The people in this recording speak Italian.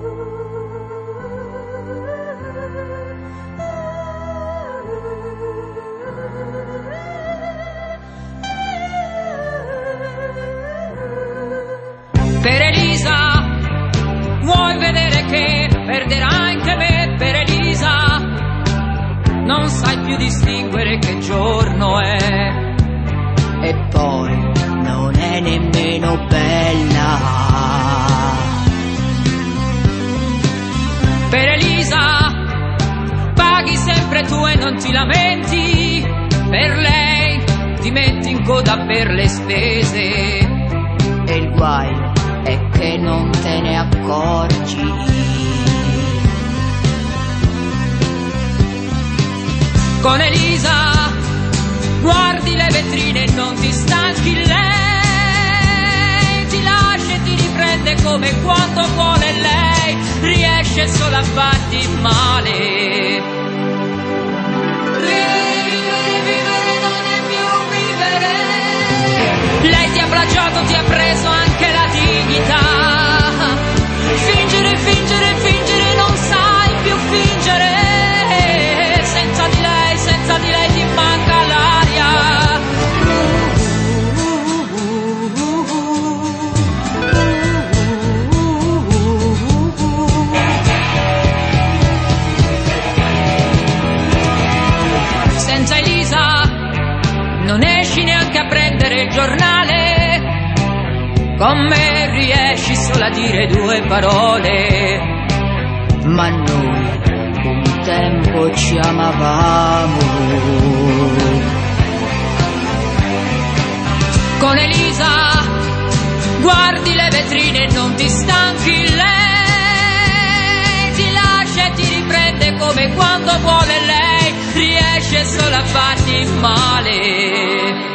Per Elisa, vuoi vedere che perderai anche me? Per Elisa, non sai più distinguere che giorno è. E poi non è nemmeno bella. Per Elisa, paghi sempre tu e non ti lamenti. Per lei ti metti in coda per le spese. E il guaio è che non te ne accorgi. Con Elisa guardi le vetrine e non ti stanchi. Lei ti lascia e ti riprende come quando vuole lei. Riesce solo a farti male. Vivere non è più vivere. Lei ti ha plagiato, ti ha preso anche la dignità. Fingere, fingere, fingere, non sai più fingere. Senza di lei ti manca l'aria. Senza Elisa non esci neanche a prendere il giornale. Con me riesci solo a dire due parole. Ma noi un tempo ci amavamo. Con Elisa guardi le vetrine e non ti stanchi. Lei ti lascia e ti riprende come quando vuole lei. Riesce solo a farti male.